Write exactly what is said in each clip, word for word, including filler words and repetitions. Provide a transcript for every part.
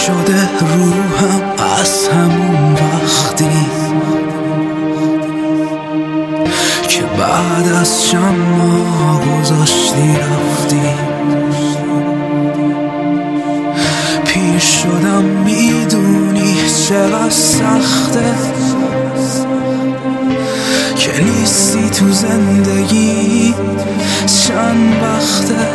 شده روحم از همون وقتی که بعد از شما گذاشتی رفتی. پیر شدم میدونی چقدر سخته که نیستی تو زندگی چند وقته.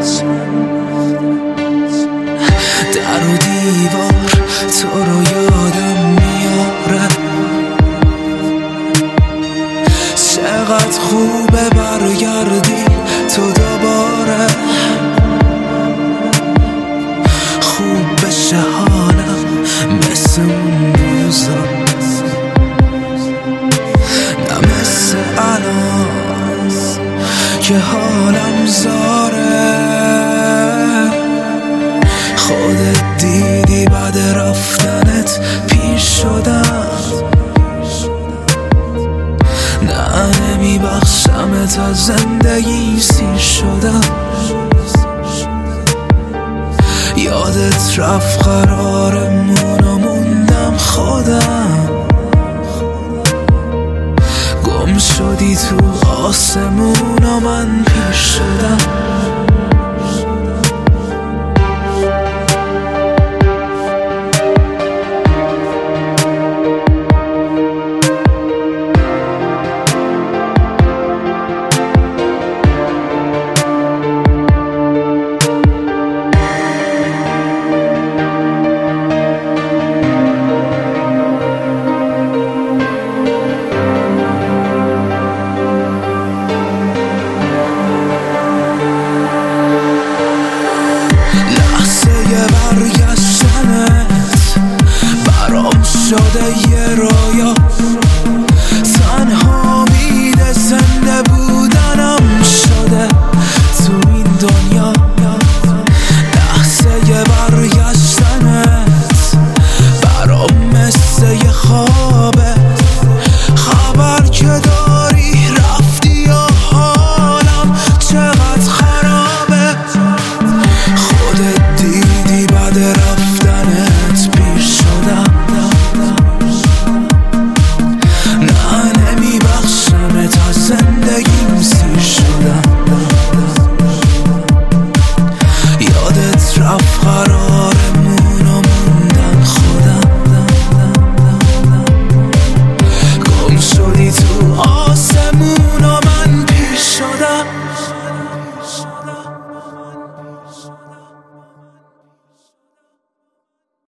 در و دیوار تو رو یادم میاره، چقدر خوبه برگردی تو دوباره. خوب بشه حالم مثل اون روزا، نه مثل الان که حالم زاره. خودت دیدی بعد رفتنت پیر شدم، نه نمیبخشم تا زندگی سیر شدم. یادت رفت قرارمون و موندم خودم، گم شدی تو آسمون و من پیر شدم. برگشتنت برام شده یه رو